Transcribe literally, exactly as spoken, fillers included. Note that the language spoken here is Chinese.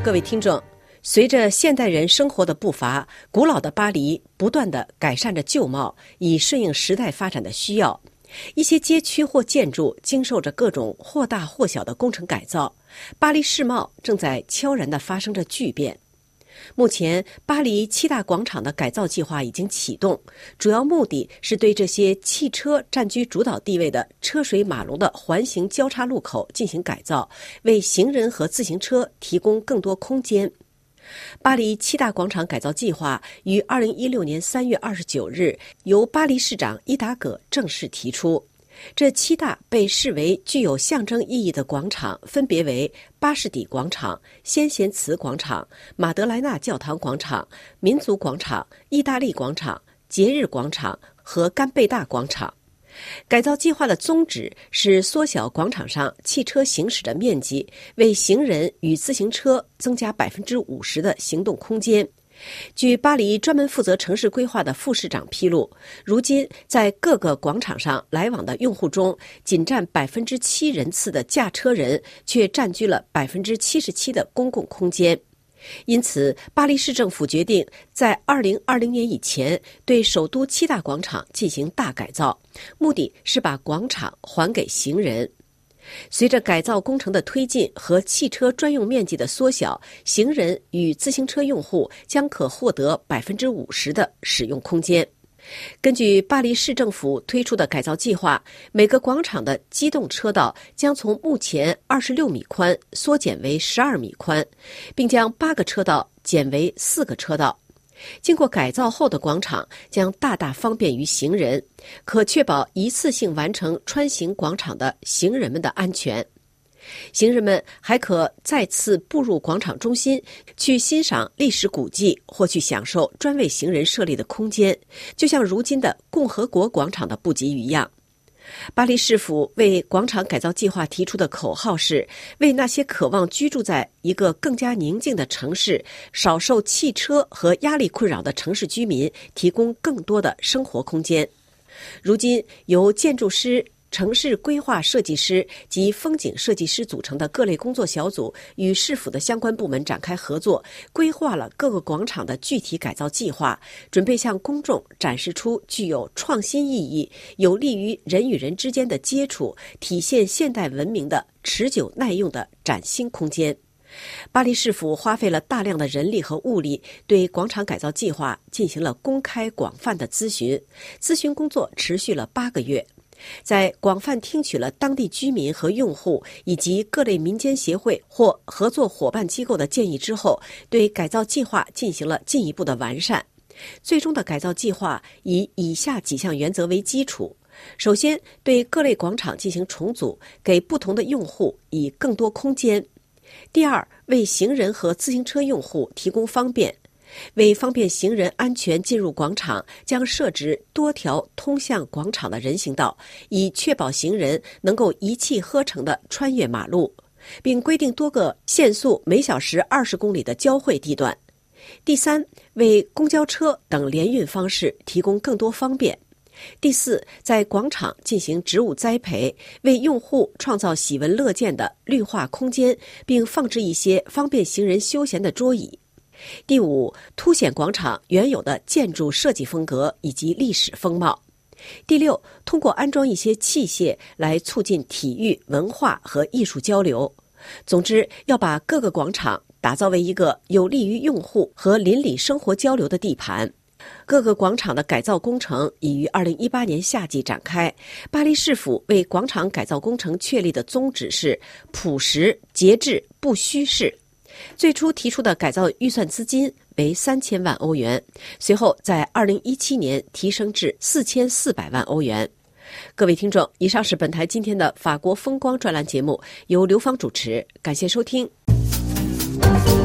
各位听众，随着现代人生活的步伐，古老的巴黎不断地改善着旧貌，以顺应时代发展的需要。一些街区或建筑经受着各种或大或小的工程改造，巴黎市貌正在悄然地发生着巨变。目前，巴黎七大广场的改造计划已经启动，主要目的是对这些汽车占据主导地位的车水马龙的环形交叉路口进行改造，为行人和自行车提供更多空间。巴黎七大广场改造计划于二零一六年三月二十九日由巴黎市长伊达葛正式提出。这七大被视为具有象征意义的广场分别为巴士底广场、先贤祠广场、马德莱纳教堂广场、民族广场、意大利广场、节日广场和甘贝大广场。改造计划的宗旨是缩小广场上汽车行驶的面积，为行人与自行车增加 百分之五十 的行动空间。据巴黎专门负责城市规划的副市长披露，如今在各个广场上来往的用户中，仅占 百分之七 人次的驾车人却占据了 百分之七十七 的公共空间。因此，巴黎市政府决定在二零二零年以前对首都七大广场进行大改造，目的是把广场还给行人。随着改造工程的推进和汽车专用面积的缩小，行人与自行车用户将可获得 百分之五十 的使用空间。根据巴黎市政府推出的改造计划，每个广场的机动车道将从目前二十六米宽缩减为十二米宽，并将八个车道减为四个车道。经过改造后的广场将大大方便于行人，可确保一次性完成穿行广场的行人们的安全。行人们还可再次步入广场中心，去欣赏历史古迹或去享受专为行人设立的空间，就像如今的共和国广场的布局一样。巴黎市府为广场改造计划提出的口号是：为那些渴望居住在一个更加宁静的城市、少受汽车和压力困扰的城市居民提供更多的生活空间。如今，由建筑师、城市规划设计师及风景设计师组成的各类工作小组与市府的相关部门展开合作，规划了各个广场的具体改造计划，准备向公众展示出具有创新意义、有利于人与人之间的接触、体现现代文明的持久耐用的崭新空间。巴黎市府花费了大量的人力和物力，对广场改造计划进行了公开广泛的咨询，咨询工作持续了八个月。在广泛听取了当地居民和用户以及各类民间协会或合作伙伴机构的建议之后，对改造计划进行了进一步的完善。最终的改造计划以以下几项原则为基础：首先，对各类广场进行重组，给不同的用户以更多空间；第二，为行人和自行车用户提供方便。为方便行人安全进入广场，将设置多条通向广场的人行道，以确保行人能够一气呵成地穿越马路，并规定多个限速每小时二十公里的交汇地段。第三，为公交车等联运方式提供更多方便。第四，在广场进行植物栽培，为用户创造喜闻乐见的绿化空间，并放置一些方便行人休闲的桌椅。第五，凸显广场原有的建筑设计风格以及历史风貌。第六，通过安装一些器械来促进体育、文化和艺术交流。总之，要把各个广场打造为一个有利于用户和邻里生活交流的地盘。各个广场的改造工程已于二零一八年夏季展开。巴黎市府为广场改造工程确立的宗旨是朴实、节制、不虚饰。最初提出的改造预算资金为三千万欧元，随后在二零一七年提升至四千四百万欧元。各位听众，以上是本台今天的法国风光专栏节目，由刘芳主持，感谢收听。